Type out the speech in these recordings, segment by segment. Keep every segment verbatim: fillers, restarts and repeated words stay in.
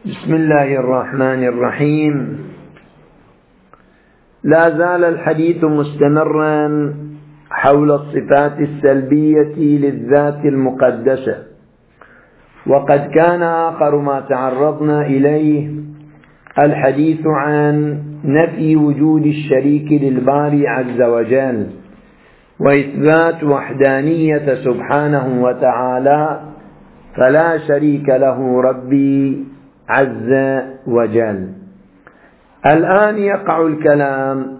بسم الله الرحمن الرحيم. لا زال الحديث مستمرا حول الصفات السلبية للذات المقدسة، وقد كان آخر ما تعرضنا إليه الحديث عن نفي وجود الشريك للباري عز وجل، وإثبات وحدانية سبحانه وتعالى، فلا شريك له ربي عز وجل. الآن يقع الكلام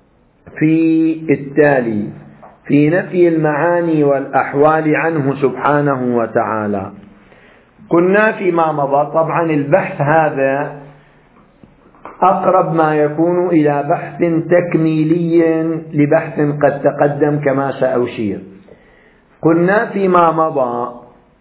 في التالي في نفي المعاني والأحوال عنه سبحانه وتعالى. قلنا فيما مضى طبعا البحث هذا أقرب ما يكون إلى بحث تكميلي لبحث قد تقدم كما سأشير. قلنا فيما مضى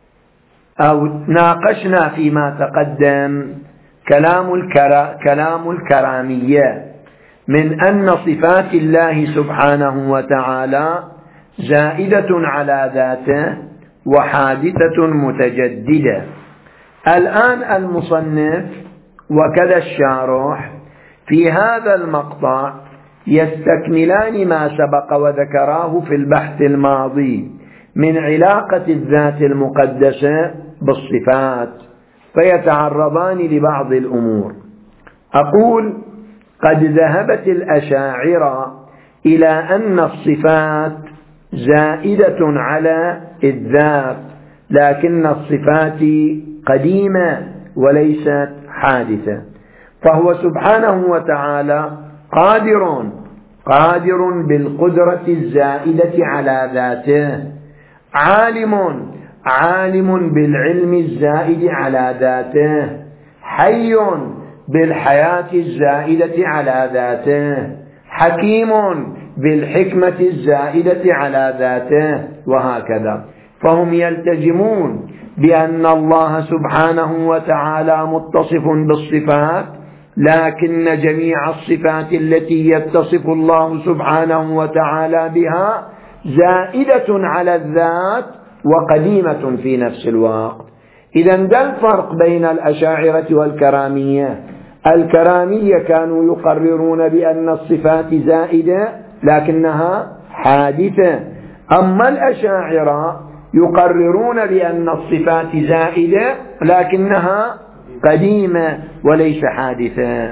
أو ناقشنا فيما تقدم كلام, الكرا كلام الكرامية من أن صفات الله سبحانه وتعالى زائدة على ذاته وحادثة متجددة. الآن المصنف وكذا الشارح في هذا المقطع يستكملان ما سبق وذكراه في البحث الماضي من علاقة الذات المقدسة بالصفات، فيتعرضان لبعض الأمور. أقول قد ذهبت الأشاعرة إلى أن الصفات زائدة على الذات، لكن الصفات قديمة وليست حادثة، فهو سبحانه وتعالى قادر قادر بالقدرة الزائدة على ذاته، عالم عالم بالعلم الزائد على ذاته، حي بالحياة الزائدة على ذاته، حكيم بالحكمة الزائدة على ذاته، وهكذا. فهم يلتزمون بأن الله سبحانه وتعالى متصف بالصفات، لكن جميع الصفات التي يتصف الله سبحانه وتعالى بها زائدة على الذات وقديمة في نفس الوقت. إذن ده الفرق بين الأشاعرة والكرامية. الكرامية كانوا يقررون بأن الصفات زائدة لكنها حادثة، أما الأشاعرة يقررون بأن الصفات زائدة لكنها قديمة وليس حادثة.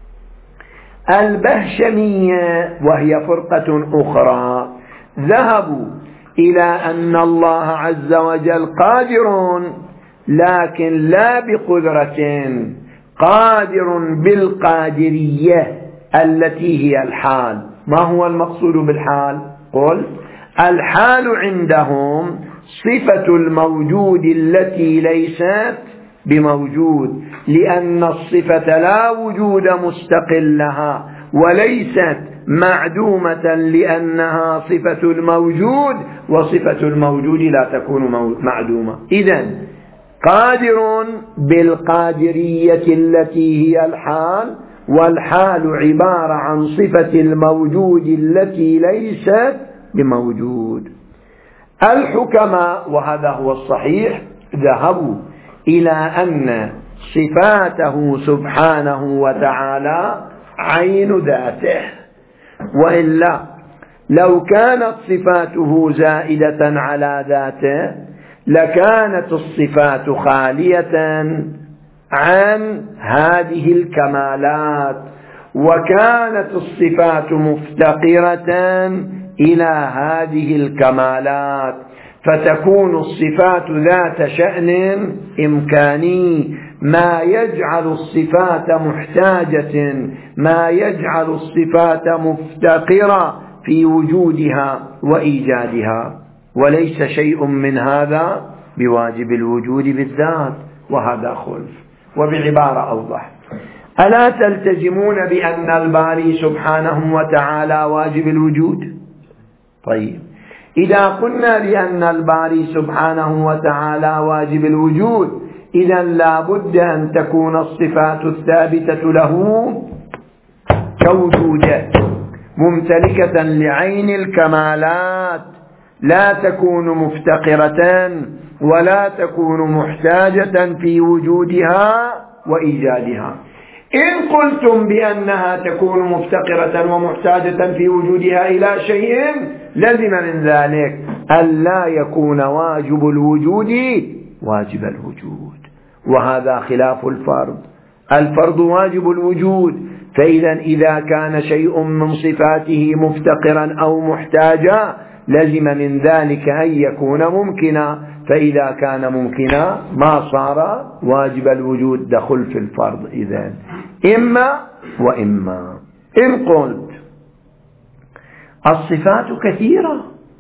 البهشمية وهي فرقة أخرى ذهبوا إلى أن الله عز وجل قادر لكن لا بقدرة، قادر بالقادرية التي هي الحال. ما هو المقصود بالحال؟ قل الحال عندهم صفة الموجود التي ليست بموجود، لأن الصفة لا وجود مستقل لها، وليست معدومة لأنها صفة الموجود، وصفة الموجود لا تكون معدومة. إذن قادر بالقادرية التي هي الحال، والحال عبارة عن صفة الموجود التي ليست بموجود. الحكماء وهذا هو الصحيح ذهبوا إلى أن صفاته سبحانه وتعالى عين ذاته، وإلا لو كانت صفاته زائدة على ذاته لكانت الصفات خالية عن هذه الكمالات، وكانت الصفات مفتقرة إلى هذه الكمالات، فتكون الصفات ذات شأن إمكاني، ما يجعل الصفات محتاجة، ما يجعل الصفات مفتقرة في وجودها وإيجادها، وليس شيء من هذا بواجب الوجود بالذات، وهذا خلف. وبعبارة أوضح، ألا تلتزمون بأن الباري سبحانه وتعالى واجب الوجود؟ طيب، إذا قلنا بأن الباري سبحانه وتعالى واجب الوجود، إذن لا بد أن تكون الصفات الثابتة له كوجوده ممتلكة لعين الكمالات، لا تكون مفتقرة ولا تكون محتاجة في وجودها وإيجادها. إن قلتم بأنها تكون مفتقرة ومحتاجة في وجودها إلى شيء لزم من ذلك ألا يكون واجب الوجود واجب الوجود، وهذا خلاف الفرض. الفرض واجب الوجود، فإذا إذا كان شيء من صفاته مفتقرا أو محتاجا لزم من ذلك أن يكون ممكنا، فإذا كان ممكنا ما صار واجب الوجود، دخل في الفرض. إذن إما وإما. إن قلت الصفات كثيرة،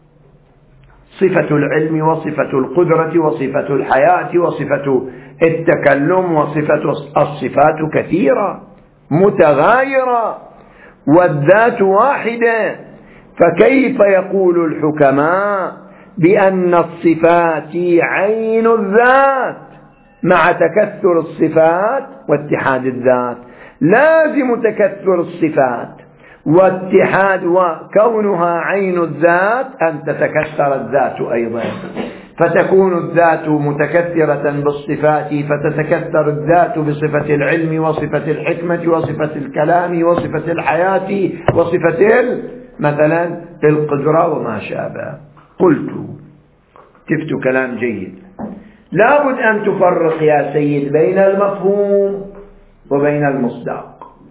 صفة العلم وصفة القدرة وصفة الحياة وصفة التكلم وصفة الصفات كثيرة متغايرة والذات واحدة، فكيف يقول الحكماء بأن الصفات عين الذات مع تكثر الصفات واتحاد الذات؟ لازم تكثر الصفات واتحاد وكونها عين الذات أن تتكثر الذات أيضا، فتكون الذات متكثرة بالصفات فتتكثر الذات بصفة العلم وصفة الحكمة وصفة الكلام وصفة الحياة وصفة مثلا القدرة وما شابه. قلت تفت كلام جيد، لابد أن تفرق يا سيد بين المفهوم وبين المصداق.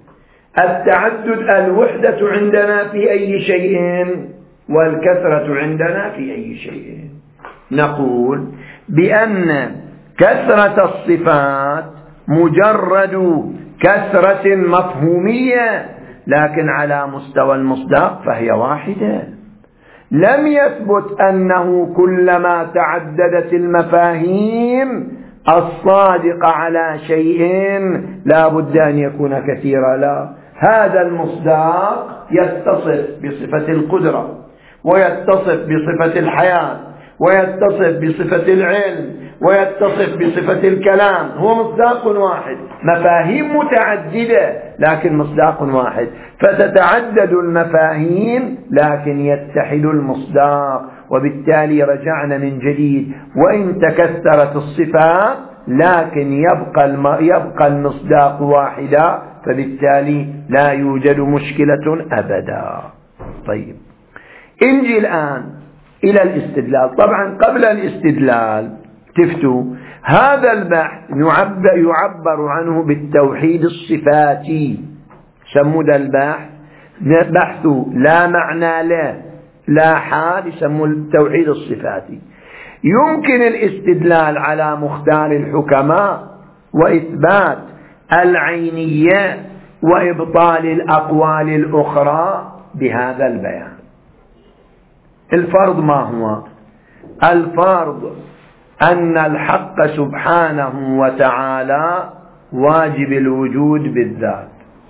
التعدد الوحدة عندنا في أي شيء والكثرة عندنا في أي شيء. نقول بأن كثرة الصفات مجرد كثرة مفهومية، لكن على مستوى المصداق فهي واحدة. لم يثبت أنه كلما تعددت المفاهيم الصادقة على شيء لا بد أن يكون كثيرا، لا، هذا المصداق يتصف بصفة القدرة ويتصف بصفة الحياة ويتصف بصفة العلم ويتصف بصفة الكلام، هو مصداق واحد، مفاهيم متعددة لكن مصداق واحد، فتتعدد المفاهيم لكن يتحد المصداق، وبالتالي رجعنا من جديد وإن تكثرت الصفات لكن يبقى, الم... يبقى المصداق واحدا، فبالتالي لا يوجد مشكلة أبدا. طيب انجي الآن إلى الاستدلال. طبعا قبل الاستدلال تفتوا هذا البحث يعبر, يعبر عنه بالتوحيد الصفاتي، سموا ذا البحث بحث لا معنى له لا حال، يسموا التوحيد الصفاتي. يمكن الاستدلال على مختار الحكماء وإثبات العينية وإبطال الأقوال الأخرى بهذا البيان. الفرض ما هو؟ الفرض أن الحق سبحانه وتعالى واجب الوجود بالذات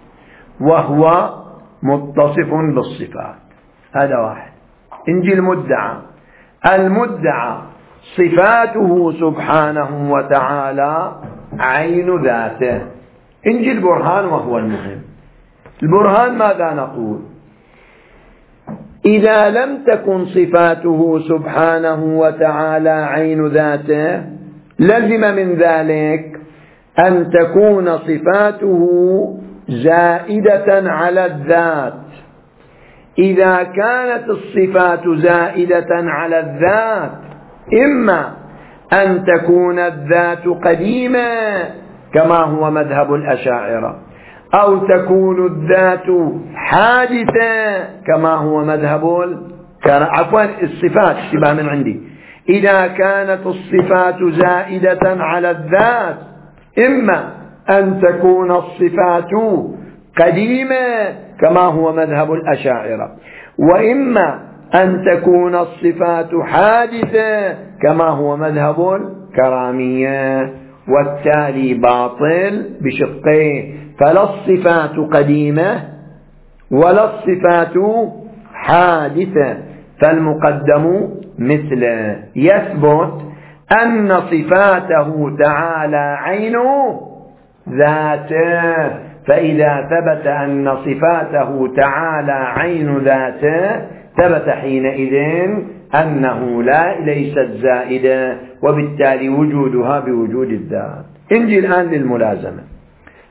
وهو متصف بالصفات، هذا واحد. انجي المدعى، المدعى صفاته سبحانه وتعالى عين ذاته. انجي البرهان وهو المهم. البرهان ماذا نقول؟ إذا لم تكن صفاته سبحانه وتعالى عين ذاته لزم من ذلك أن تكون صفاته زائدة على الذات. إذا كانت الصفات زائدة على الذات إما أن تكون الذات قديمة كما هو مذهب الأشاعرة، أو تكون الذات حادثة كما هو مذهب عفوا الصفات اشتباه من عندي. إذا كانت الصفات زائدة على الذات إما أن تكون الصفات قديمة كما هو مذهب الأشاعرة، وإما أن تكون الصفات حادثة كما هو مذهب الكرامية، والتالي باطل بشقين، فلا الصفات قديمة ولا الصفات حادثة، فالمقدم مثله. يثبت أن صفاته تعالى عين ذاته، فإذا ثبت أن صفاته تعالى عين ذاته ثبت حينئذ أنه لا ليست زائدة، وبالتالي وجودها بوجود الذات. انجي الآن للملازمة.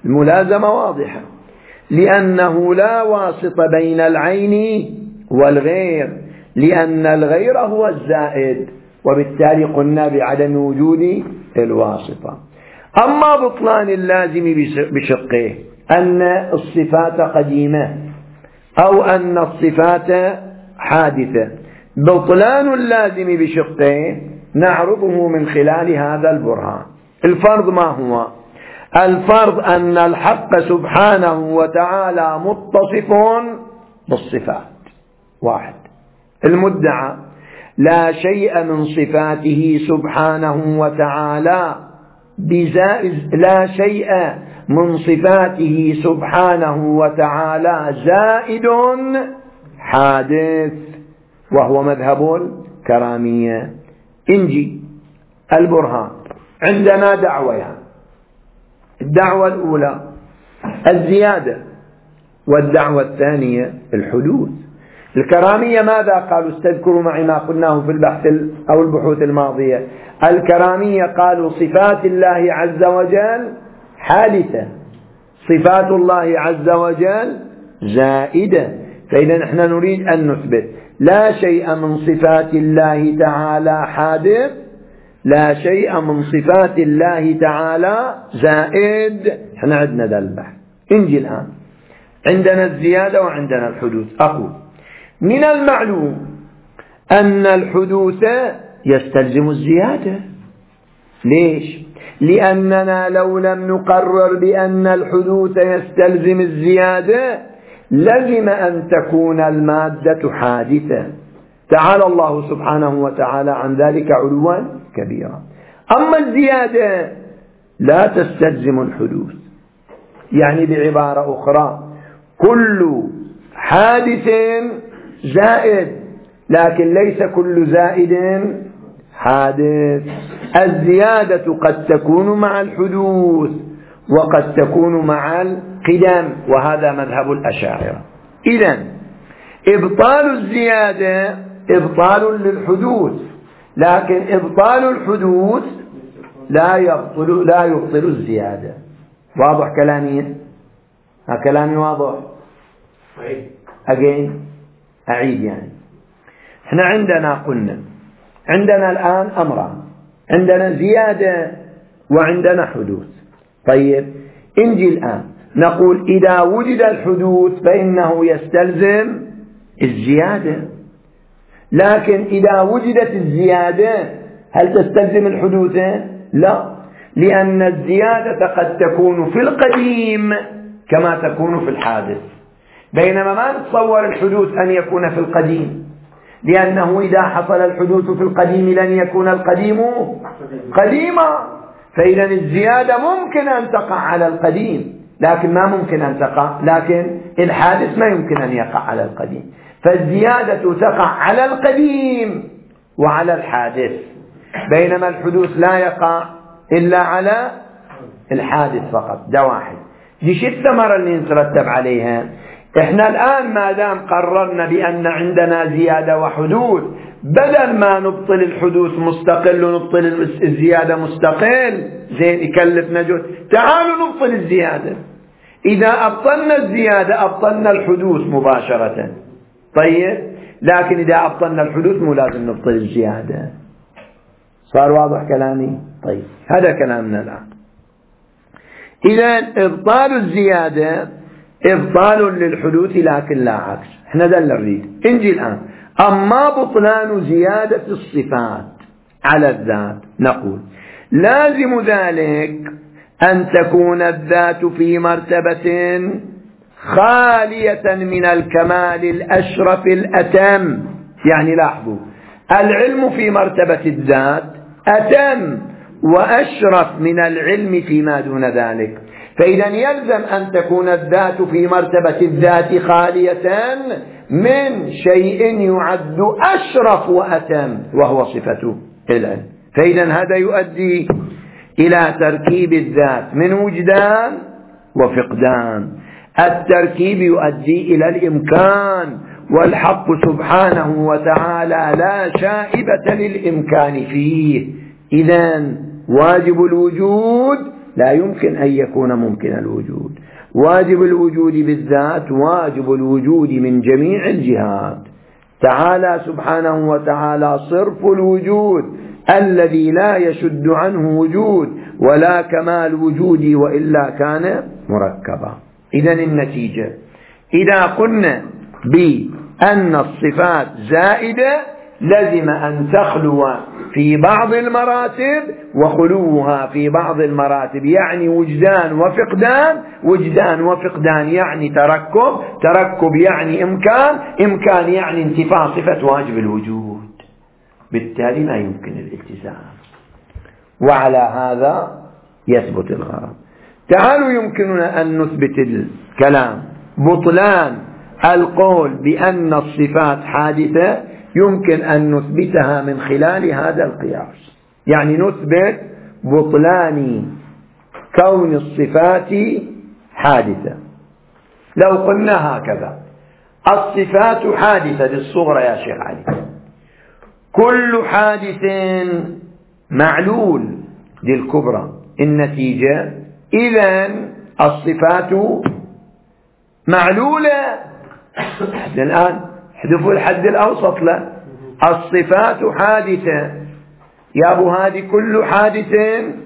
الملازمة واضحة، لأنه لا واسط بين العين والغير، لأن الغير هو الزائد، وبالتالي قلنا بعدم وجود الواسطة. أما بطلان اللازم بشقه أن الصفات قديمة أو أن الصفات حادثة، بطلان اللازم بشقه نعرضه من خلال هذا البرهان. الفرض ما هو؟ الفرض أن الحق سبحانه وتعالى متصف بالصفات. واحد. المدعى لا شيء من صفاته سبحانه وتعالى بزائد، لا شيء من صفاته سبحانه وتعالى زائد حادث، وهو مذهب الكرامية. انجي البرهان. عندنا دعويان، الدعوة الأولى الزيادة، والدعوة الثانية الحدوث. الكرامية ماذا قالوا؟ استذكروا معي ما قلناه في البحث أو البحوث الماضية. الكرامية قالوا صفات الله عز وجل حادثة، صفات الله عز وجل زائدة. فإذا نحن نريد أن نثبت لا شيء من صفات الله تعالى حادث، لا شيء من صفات الله تعالى زائد. احنا عندنا ذا البحث. انجي الآن عندنا الزيادة وعندنا الحدوث. أقول من المعلوم أن الحدوث يستلزم الزيادة. ليش؟ لأننا لو لم نقرر بأن الحدوث يستلزم الزيادة لزم أن تكون المادة حادثة. تعالى الله سبحانه وتعالى عن ذلك علوا كبيرا. أما الزيادة لا تستلزم الحدوث، يعني بعبارة أخرى كل حادث زائد، لكن ليس كل زائد حادث. الزيادة قد تكون مع الحدوث وقد تكون مع القدم، وهذا مذهب الأشاعرة. إذن إبطال الزيادة إبطال للحدوث، لكن إبطال الحدوث لا يبطل لا يبطل الزيادة. واضح كلامي؟ ها كلامي واضح؟ أجين أعيد. يعني احنا عندنا قلنا عندنا الآن أمران، عندنا زيادة وعندنا حدوث. طيب انجي الآن نقول إذا وجد الحدوث فإنه يستلزم الزيادة، لكن إذا وجدت الزيادة هل تستلزم الحدوث؟ لا، لأن الزيادة قد تكون في القديم كما تكون في الحادث، بينما ما نتصور الحدوث أن يكون في القديم، لأنه إذا حصل الحدوث في القديم لن يكون القديم قديما. فإذا الزيادة ممكن أن تقع على القديم لكن ما ممكن أن تقع، لكن الحادث ما يمكن أن يقع على القديم. فالزيادة تقع على القديم وعلى الحادث، بينما الحدوث لا يقع إلا على الحادث فقط. ده واحد. دي الثمرة اللي نترتب عليها. احنا الآن ما دام قررنا بأن عندنا زيادة وحدوث، بدل ما نبطل الحدوث مستقل ونبطل الزيادة مستقل زين يكلفنا جهد، تعالوا نبطل الزيادة. إذا أبطلنا الزيادة أبطلنا الحدوث مباشرة. طيب لكن إذا أبطلنا الحدوث مو لازم نبطل الزيادة. صار واضح كلامي؟ طيب هذا كلامنا الآن. إذن إبطال الزيادة إبطال للحدوث لكن لا عكس. احنا ده اللي نريد. انجي الآن أما بطلان زيادة الصفات على الذات نقول لازم ذلك أن تكون الذات في مرتبة خالية من الكمال الأشرف الأتم. يعني لاحظوا العلم في مرتبة الذات أتم وأشرف من العلم فيما دون ذلك. فإذا يلزم أن تكون الذات في مرتبة الذات خالية من شيء يعد أشرف وأتم وهو صفة العلم. فإذا هذا يؤدي إلى تركيب الذات من وجدان وفقدان. التركيب يؤدي إلى الإمكان، والحق سبحانه وتعالى لا شائبة للإمكان فيه. إذن واجب الوجود لا يمكن أن يكون ممكن الوجود. واجب الوجود بالذات واجب الوجود من جميع الجهات. تعالى سبحانه وتعالى صرف الوجود الذي لا يشد عنه وجود ولا كمال وجودي وإلا كان مركبا. إذن النتيجة إذا قلنا بأن الصفات زائدة لزم أن تخلو في بعض المراتب وخلوها في بعض المراتب، يعني وجدان وفقدان، وجدان وفقدان يعني تركب، تركب يعني إمكان، إمكان يعني انتفاء صفة واجب الوجود. بالتالي ما يمكن الالتزام، وعلى هذا يثبت الغرض. تعالوا يمكننا أن نثبت الكلام بطلان القول بأن الصفات حادثة، يمكن أن نثبتها من خلال هذا القياس. يعني نثبت بطلان كون الصفات حادثة. لو قلنا هكذا: الصفات حادثة للصغرى يا شيخ علي، كل حادث معلول للكبرى، النتيجة إذن الصفات معلولة. الآن احذفوا الحد الأوسط له، الصفات حادثة يا أبو هادي، كل حادث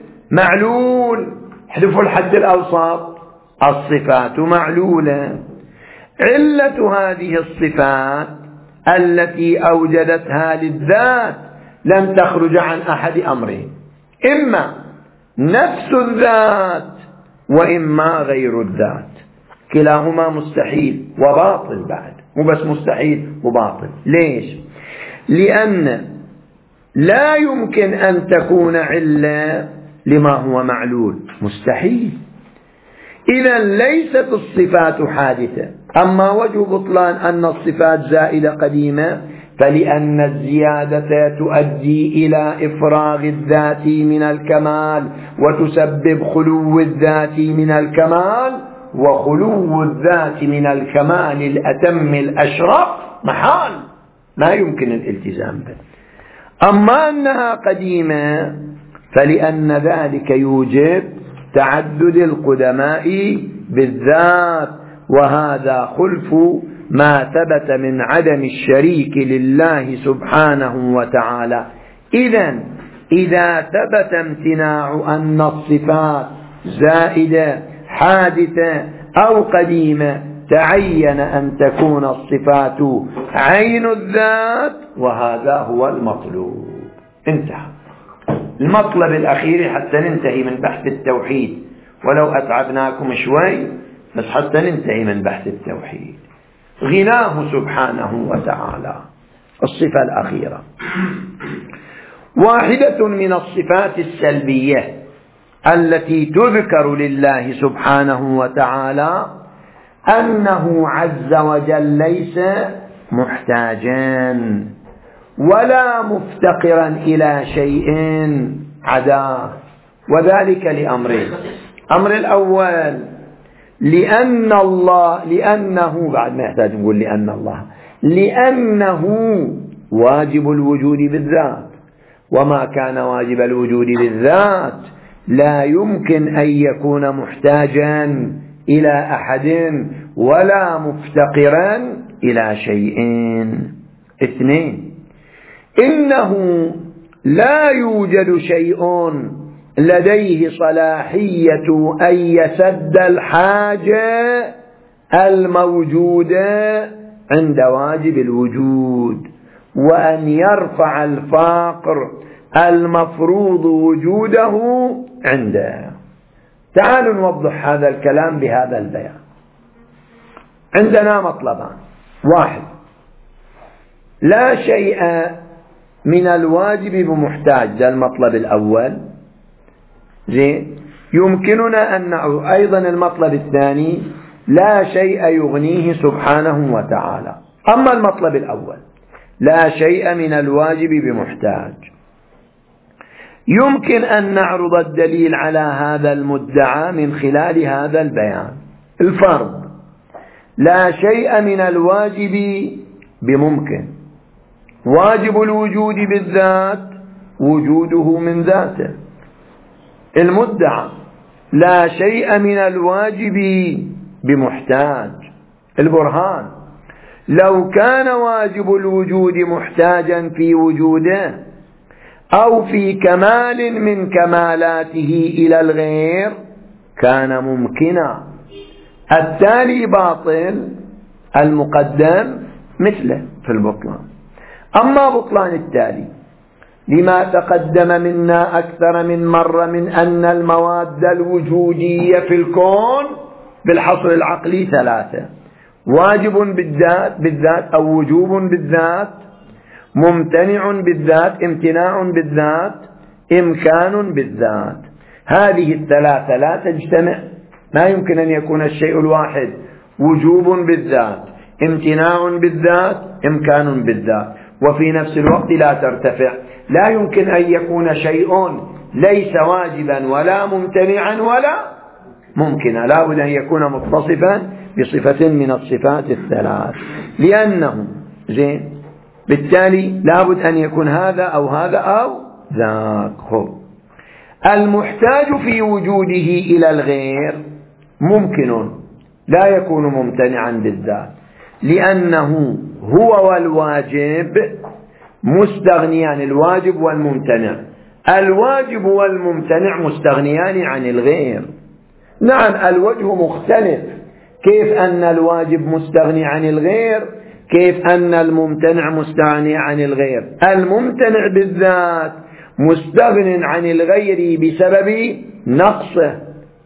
معلول، احذفوا الحد الأوسط، الصفات معلولة. علة هذه الصفات التي أوجدتها للذات لن تخرج عن أحد أمرين: إما نفس الذات وإما غير الذات، كلاهما مستحيل وباطل، بعد مو بس مستحيل وباطل. ليش؟ لأن لا يمكن أن تكون علة لما هو معلول، مستحيل. إذا ليست الصفات حادثة. أما وجه بطلان أن الصفات زائدة قديمة فلأن الزيادة تؤدي إلى إفراغ الذات من الكمال وتسبب خلو الذات من الكمال، وخلو الذات من الكمال الأتم الأشرف محال، ما يمكن الالتزام به. أما أنها قديمة فلأن ذلك يوجب تعدد القدماء بالذات، وهذا خلف ما ثبت من عدم الشريك لله سبحانه وتعالى. إذن إذا ثبت امتناع أن الصفات زائدة حادثة أو قديمة تعين أن تكون الصفات عين الذات، وهذا هو المطلوب. انتهى المطلب الأخير حتى ننتهي من بحث التوحيد، ولو أتعبناكم شوي بس حتى ننتهي من بحث التوحيد. غناه سبحانه وتعالى. الصفة الأخيرة واحدة من الصفات السلبية التي تذكر لله سبحانه وتعالى أنه عز وجل ليس محتاجا ولا مفتقرا إلى شيء عداه، وذلك لأمرين: أمر الأول لأن الله لأنه بعد ما يحتاج نقول لأن الله لأنه واجب الوجود بالذات، وما كان واجب الوجود بالذات لا يمكن أن يكون محتاجا إلى أحد ولا مفتقرا إلى شيء. اثنين: إنه لا يوجد شيء لديه صلاحية أن يسد الحاجة الموجودة عند واجب الوجود وأن يرفع الفاقر المفروض وجوده عنده. تعالوا نوضح هذا الكلام بهذا البيان. عندنا مطلبان: واحد، لا شيء من الواجب بمحتاج، ده المطلب الأول. زين، يمكننا أن نعود أيضا المطلب الثاني: لا شيء يغنيه سبحانه وتعالى. أما المطلب الأول لا شيء من الواجب بمحتاج، يمكن أن نعرض الدليل على هذا المدعى من خلال هذا البيان. الفرض: لا شيء من الواجب بممكن، واجب الوجود بالذات وجوده من ذاته. المدعى: لا شيء من الواجب بمحتاج. البرهان: لو كان واجب الوجود محتاجا في وجوده أو في كمال من كمالاته إلى الغير كان ممكنا. التالي باطل، المقدم مثله في البطلان. أما بطلان التالي لما تقدم منا أكثر من مرة من أن المواد الوجودية في الكون بالحصر العقلي ثلاثة: واجب بالذات بالذات أو وجوب بالذات، ممتنع بالذات امتناع بالذات، إمكان بالذات. هذه الثلاثة لا تجتمع، ما يمكن أن يكون الشيء الواحد وجوب بالذات، امتناع بالذات، إمكان بالذات، وفي نفس الوقت لا ترتفع. لا يمكن أن يكون شيء ليس واجبا ولا ممتنعا ولا ممكنا، لا بد أن يكون متصفا بصفة من الصفات الثلاث، لأنه زين بالتالي لا بد أن يكون هذا أو هذا أو ذاك. المحتاج في وجوده إلى الغير ممكن لا يكون ممتنعا بالذات، لأنه هو والواجب مستغنيان، الواجب والممتنع. الواجب والممتنع مستغنيان عن الغير. نعم الوجه مختلف، كيف أن الواجب مستغني عن الغير، كيف أن الممتنع مستغني عن الغير. الممتنع بالذات مستغن عن الغير بسبب نقصه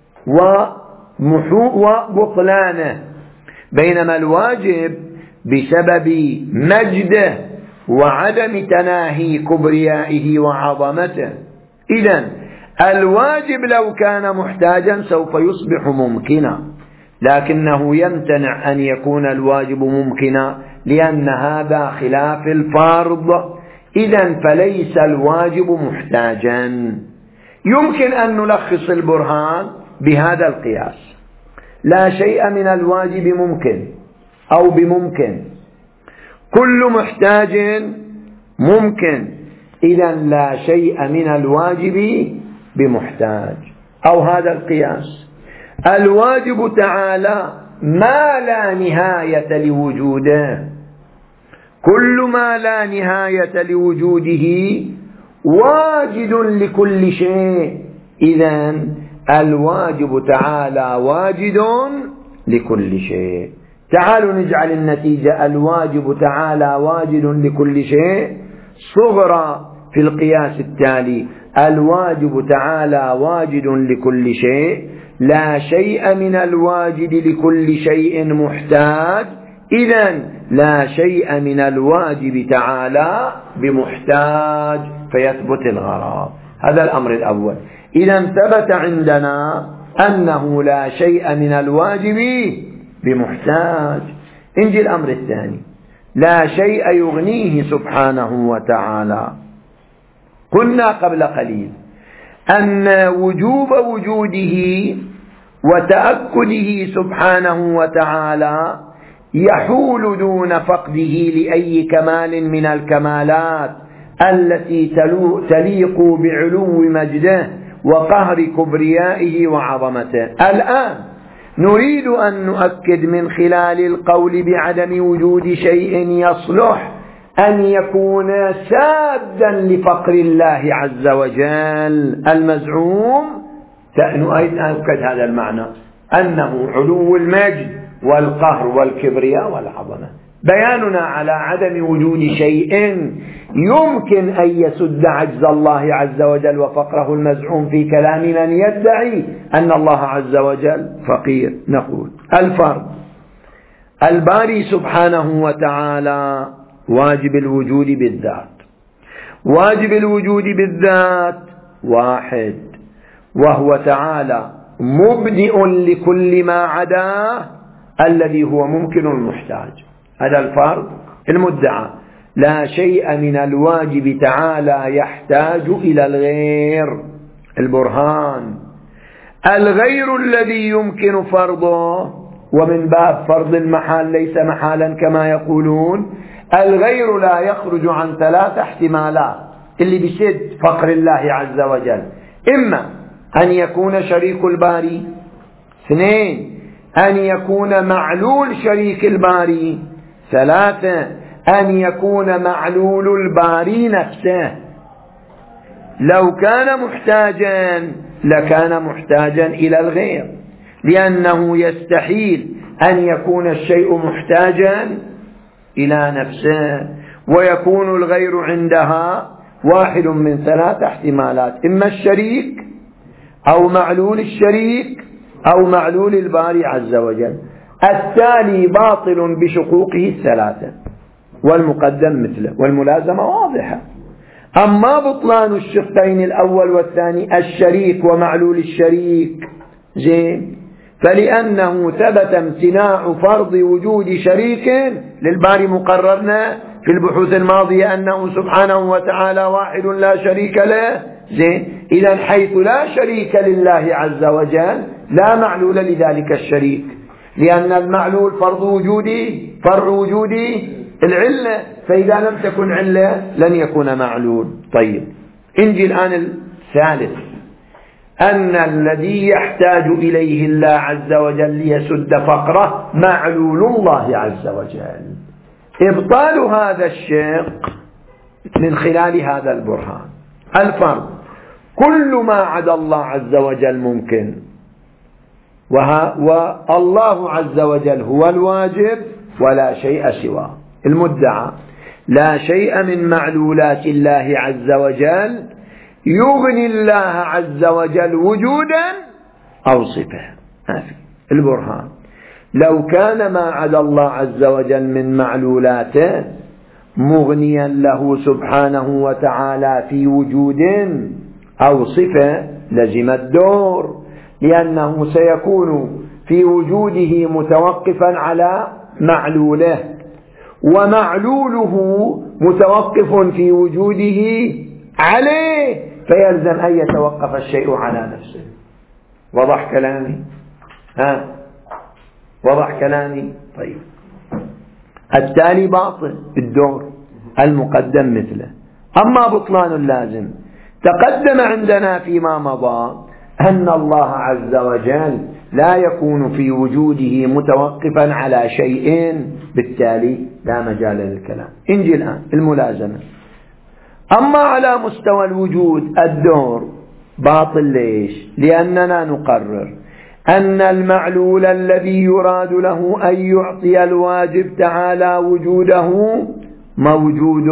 وبطلانه، بينما الواجب بسبب مجده وعدم تناهي كبريائه وعظمته. إذن الواجب لو كان محتاجا سوف يصبح ممكنا، لكنه يمتنع أن يكون الواجب ممكنا لأن هذا خلاف الفرض. إذن فليس الواجب محتاجا. يمكن أن نلخص البرهان بهذا القياس: لا شيء من الواجب ممكن أو بممكن، كل محتاج ممكن، إذن لا شيء من الواجب بمحتاج. أو هذا القياس: الواجب تعالى ما لا نهاية لوجوده، كل ما لا نهاية لوجوده واجد لكل شيء، إذن الواجب تعالى واجد لكل شيء. تعالوا نجعل النتيجة الواجب تعالى واجد لكل شيء صغرى في القياس التالي: الواجب تعالى واجد لكل شيء، لا شيء من الواجد لكل شيء محتاج، إذن لا شيء من الواجب تعالى بمحتاج، فيثبت الغرض. هذا الأمر الأول. إذن ثبت عندنا أنه لا شيء من الواجب بمحتاج. انجي الأمر الثاني: لا شيء يغنيه سبحانه وتعالى. قلنا قبل قليل أن وجوب وجوده وتأكده سبحانه وتعالى يحول دون فقده لأي كمال من الكمالات التي تليق بعلو مجده وقهر كبريائه وعظمته. الآن نريد أن نؤكد من خلال القول بعدم وجود شيء يصلح أن يكون سادا لفقر الله عز وجل المزعوم. نؤكد هذا المعنى، أنه علو المجد والقهر والكبرياء والعظمة. بياننا على عدم وجود شيء يمكن أن يسد عجز الله عز وجل وفقره المزعوم في كلام من يدعي أن الله عز وجل فقير. نقول: الفرد الباري سبحانه وتعالى واجب الوجود بالذات. واجب الوجود بالذات واحد، وهو تعالى مبدئ لكل ما عداه الذي هو ممكن المحتاج. هذا الفرد المدعى: لا شيء من الواجب تعالى يحتاج إلى الغير. البرهان: الغير الذي يمكن فرضه، ومن باب فرض المحال ليس محالا كما يقولون، الغير لا يخرج عن ثلاث احتمالات اللي بشد فقر الله عز وجل: إما أن يكون شريك الباري. اثنين، أن يكون معلول شريك الباري. ثلاثة، أن يكون معلول الباري نفسه. لو كان محتاجا لكان محتاجا إلى الغير، لأنه يستحيل أن يكون الشيء محتاجا إلى نفسه، ويكون الغير عندها واحد من ثلاث احتمالات: إما الشريك أو معلول الشريك أو معلول الباري عز وجل. التالي باطل بشقوقه الثلاثة، والمقدم مثله، والملازمة واضحة. أما بطلان الشقين الأول والثاني، الشريك ومعلول الشريك، زين، فلأنه ثبت امتناع فرض وجود شريك للباري. مقررنا في البحوث الماضية أنه سبحانه وتعالى واحد لا شريك له، زين. إذن حيث لا شريك لله عز وجل لا معلول لذلك الشريك، لأن المعلول فرض وجودي فرع وجودي العلة، فإذا لم تكن علة لن يكون معلول. طيب، انجي الآن الثالث، أن الذي يحتاج إليه الله عز وجل ليسد فقره معلول الله عز وجل. إبطال هذا الشق من خلال هذا البرهان. الفرض: كل ما عدا الله عز وجل ممكن، والله عز وجل هو الواجب ولا شيء سواه. المدعى: لا شيء من معلولات الله عز وجل يغني الله عز وجل وجودا أو صفة. البرهان: لو كان ما عدا الله عز وجل من معلولاته مغنيا له سبحانه وتعالى في وجود أو صفة لزم الدور، لأنه سيكون في وجوده متوقفا على معلوله، ومعلوله متوقف في وجوده عليه، فيلزم أن يتوقف الشيء على نفسه. وضح كلامي؟ ها وضح كلامي؟ طيب، التالي باطل الدور، المقدم مثله. أما بطلان اللازم، تقدم عندنا فيما مضى أن الله عز وجل لا يكون في وجوده متوقفا على شيء، بالتالي لا مجال للكلام. انجي الآن الملازمة. أما على مستوى الوجود الدور باطل. ليش؟ لأننا نقرر أن المعلول الذي يراد له أن يعطي الواجب تعالى وجوده موجود،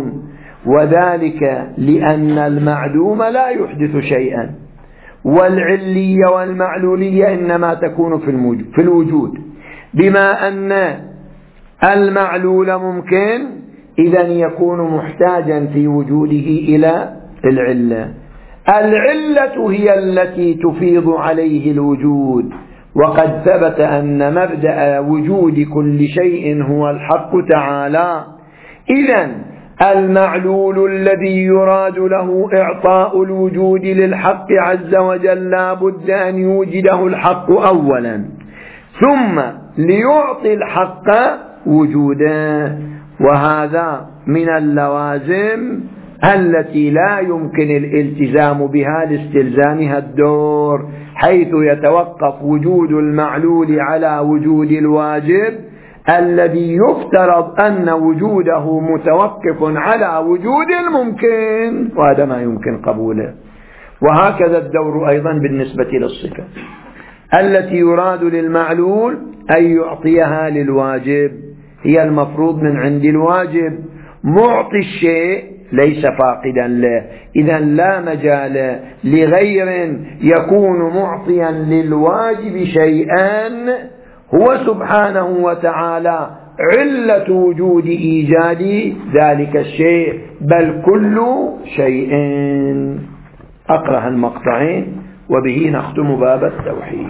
وذلك لأن المعدوم لا يحدث شيئا، والعلية والمعلولية إنما تكون في الوجود. بما أن المعلول ممكن، إذن يكون محتاجا في وجوده إلى العلة. العلة هي التي تفيض عليه الوجود، وقد ثبت أن مبدأ وجود كل شيء هو الحق تعالى. إذن المعلول الذي يراد له إعطاء الوجود للحق عز وجل لا بد أن يوجده الحق أولا، ثم ليعطي الحق وجوده. وهذا من اللوازم التي لا يمكن الالتزام بها لاستلزامها الدور، حيث يتوقف وجود المعلول على وجود الواجب الذي يفترض أن وجوده متوقف على وجود الممكن، وهذا ما يمكن قبوله. وهكذا الدور أيضا بالنسبة للصفة التي يراد للمعلول أن يعطيها للواجب، هي المفروض من عند الواجب. معطي الشيء ليس فاقدا له، إذن لا مجال لغير يكون معطيا للواجب شيئا هو سبحانه وتعالى علة وجود إيجاد ذلك الشيء، بل كل شيء. أقرأ المقطعين وبه نختم باب التوحيد.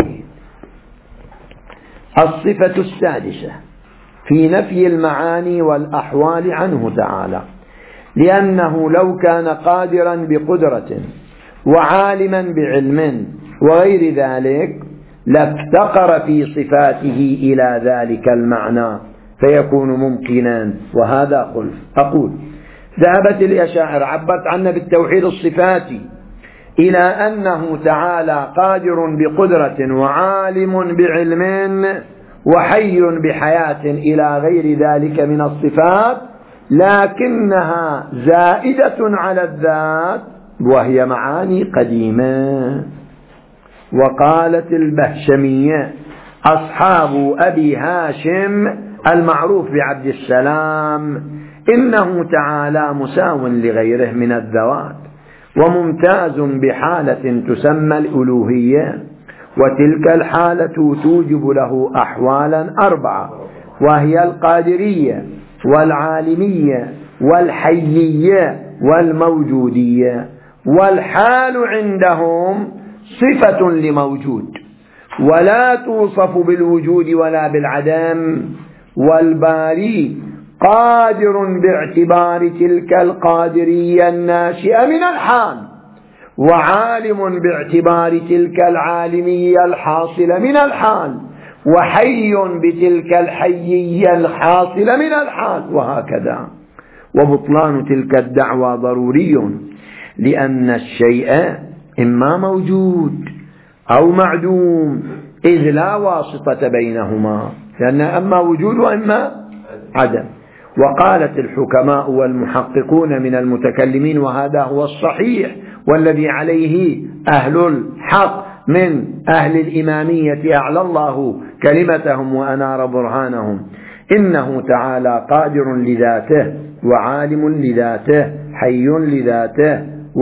الصفة السادسة في نفي المعاني والأحوال عنه تعالى، لأنه لو كان قادرا بقدرة وعالما بعلم وغير ذلك لافتقر في صفاته إلى ذلك المعنى فيكون ممكنا، وهذا خلف. أقول: ذهبت الأشاعرة، عبرت عنه بالتوحيد الصفاتي، إلى أنه تعالى قادر بقدرة وعالم بعلم وحي بحياة إلى غير ذلك من الصفات، لكنها زائدة على الذات وهي معاني قديمة. وقالت البهشمية أصحاب أبي هاشم المعروف بعبد السلام إنه تعالى مساو لغيره من الذوات وممتاز بحالة تسمى الألوهية، وتلك الحالة توجب له أحوالا أربعة، وهي القادرية والعالمية والحيية والموجودية. والحال عندهم صفة لموجود ولا توصف بالوجود ولا بالعدم، والباري قادر باعتبار تلك القادرية الناشئة من الحال، وعالم باعتبار تلك العالمية الحاصلة من الحال، وحي بتلك الحيية الحاصلة من الحال، وهكذا. وبطلان تلك الدعوى ضروري، لأن الشيء إما موجود أو معدوم، إذ لا واسطة بينهما، لأن أما وجود وإما عدم. وقالت الحكماء والمحققون من المتكلمين، وهذا هو الصحيح والذي عليه أهل الحق من أهل الإمامية أعلى الله كلمتهم وأنار برهانهم، إنه تعالى قادر لذاته وعالم لذاته حي لذاته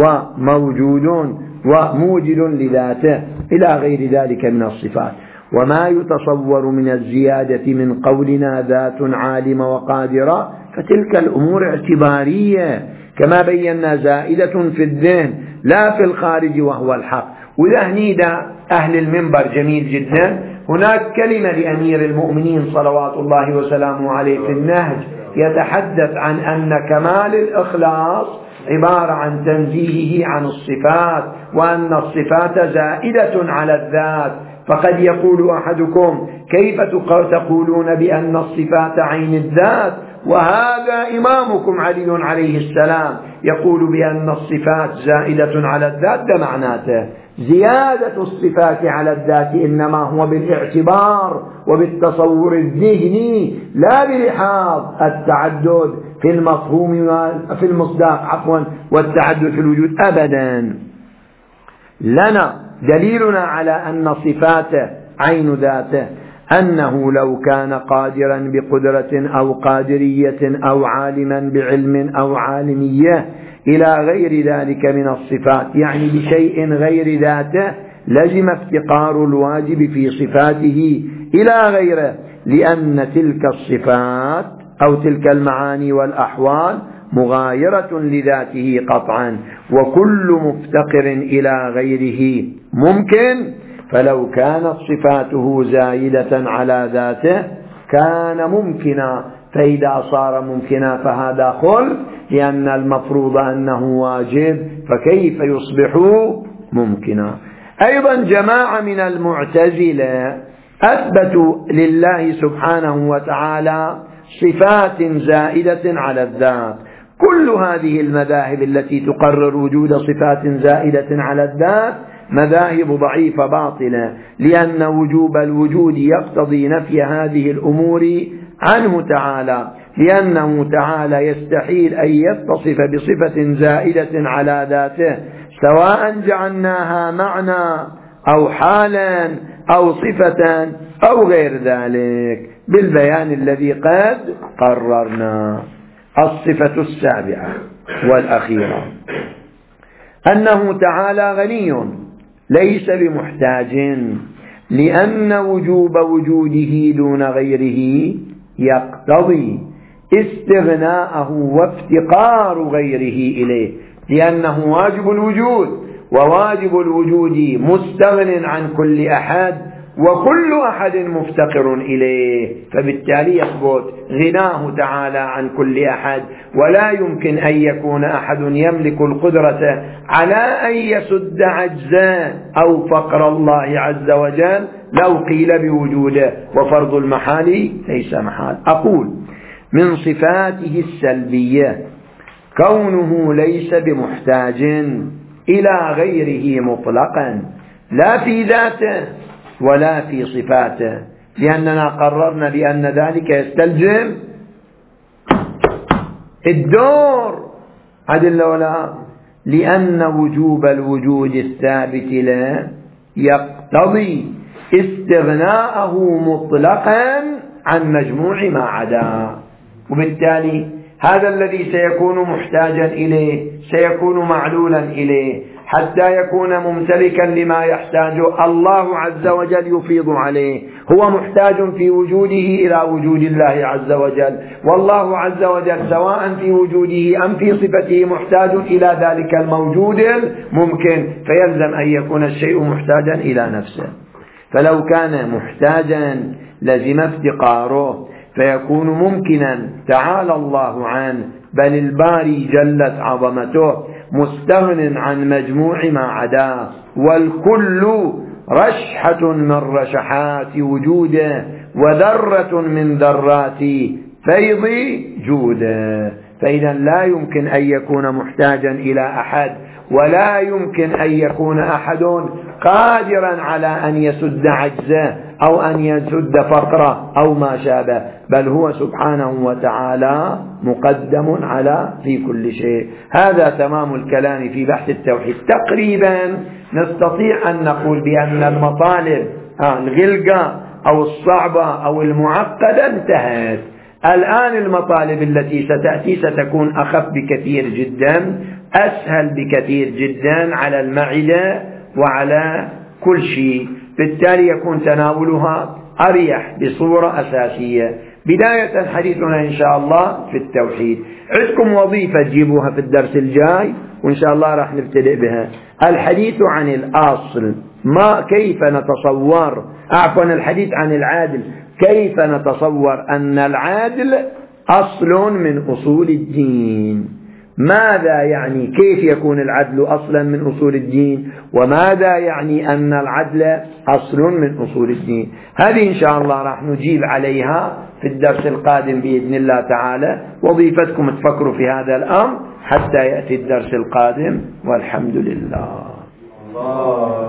وموجود وموجد لذاته إلى غير ذلك من الصفات. وما يتصور من الزيادة من قولنا ذات عالمة وقادرة فتلك الأمور اعتبارية كما بينا، زائدة في الذهن لا في الخارج وهو الحق. وإذا هنيدا أهل المنبر جميل جدا، هناك كلمة لأمير المؤمنين صلوات الله وسلامه عليه في النهج يتحدث عن أن كمال الإخلاص عبارة عن تنزيهه عن الصفات، وأن الصفات زائدة على الذات. فقد يقول أحدكم كيف تقولون بأن الصفات عين الذات، وهذا إمامكم علي عليه السلام يقول بأن الصفات زائدة على الذات. ده معناته زيادة الصفات على الذات إنما هو بالاعتبار وبالتصور الذهني، لا بلحاظ التعدد في المفهوم في المصداق عفوا والتعدد في الوجود أبدا. لنا دليلنا على أن صفاته عين ذاته أنه لو كان قادرا بقدرة أو قادرية أو عالما بعلم أو عالمية إلى غير ذلك من الصفات، يعني بشيء غير ذاته، لزم افتقار الواجب في صفاته إلى غيره، لأن تلك الصفات أو تلك المعاني والأحوال مغايرة لذاته قطعا، وكل مفتقر إلى غيره ممكن. فلو كانت صفاته زايدة على ذاته كان ممكنا، فإذا صار ممكنا فهذا خلف، لأن المفروض أنه واجب، فكيف يصبح ممكنا؟ أيضا جماعة من المعتزلة أثبتوا لله سبحانه وتعالى صفات زائدة على الذات. كل هذه المذاهب التي تقرر وجود صفات زائدة على الذات مذاهب ضعيفة باطلة، لأن وجوب الوجود يقتضي نفي هذه الأمور عنه تعالى، لأنه تعالى يستحيل أن يتصف بصفة زائدة على ذاته، سواء جعلناها معنى أو حالا أو صفة أو غير ذلك، بالبيان الذي قد قررنا. الصفة السابعة والأخيرة أنه تعالى غني ليس بمحتاج، لأن وجوب وجوده دون غيره يقتضي استغناءه وافتقار غيره إليه، لأنه واجب الوجود، وواجب الوجود مستغن عن كل أحد، وكل أحد مفتقر إليه، فبالتالي يثبت غناه تعالى عن كل أحد. ولا يمكن أن يكون أحد يملك القدرة على أن يسد عجزا أو فقر الله عز وجل لو قيل بوجوده، وفرض المحال ليس محال. أقول من صفاته السلبية كونه ليس بمحتاج، إلى غيره مطلقا لا في ذاته ولا في صفاته، لأننا قررنا بأن ذلك يستلزم الدور عدل ولا، لأن وجوب الوجود الثابت له يقتضي استغناءه مطلقا عن مجموع ما عداه، وبالتالي هذا الذي سيكون محتاجا إليه سيكون معلولا إليه حتى يكون ممتلكا لما يحتاجه الله عز وجل يفيض عليه. هو محتاج في وجوده إلى وجود الله عز وجل، والله عز وجل سواء في وجوده أم في صفته محتاج إلى ذلك الموجود الممكن، فيلزم أن يكون الشيء محتاجا إلى نفسه. فلو كان محتاجا لزم افتقاره فيكون ممكنا تعالى الله عنه، بل الباري جلت عظمته مستغن عن مجموع ما عداه، والكل رشحة من رشحات وجوده وذرة من ذرات فيض جوده. فإذا لا يمكن أن يكون محتاجا إلى أحد، ولا يمكن أن يكون أحد قادرا على أن يسد عجزه أو أن يسد فقره أو ما شابه، بل هو سبحانه وتعالى مقدم على في كل شيء. هذا تمام الكلام في بحث التوحيد. تقريبا نستطيع أن نقول بأن المطالب الغلقة أو الصعبة أو المعقدة انتهت. الآن المطالب التي ستأتي ستكون أخف بكثير جدا، أسهل بكثير جدا على المعدة وعلى كل شيء، بالتالي يكون تناولها أريح بصورة أساسية. بداية حديثنا إن شاء الله في التوحيد. عندكم وظيفة تجيبوها في الدرس الجاي وإن شاء الله راح نبتدئ بها، الحديث عن الأصل، ما كيف نتصور عفوا الحديث عن العادل، كيف نتصور أن العادل أصل من أصول الدين. ماذا يعني كيف يكون العدل أصلا من أصول الدين، وماذا يعني أن العدل أصل من أصول الدين. هذه إن شاء الله راح نجيب عليها في الدرس القادم بإذن الله تعالى. وظيفتكم تفكروا في هذا الأمر حتى يأتي الدرس القادم، والحمد لله.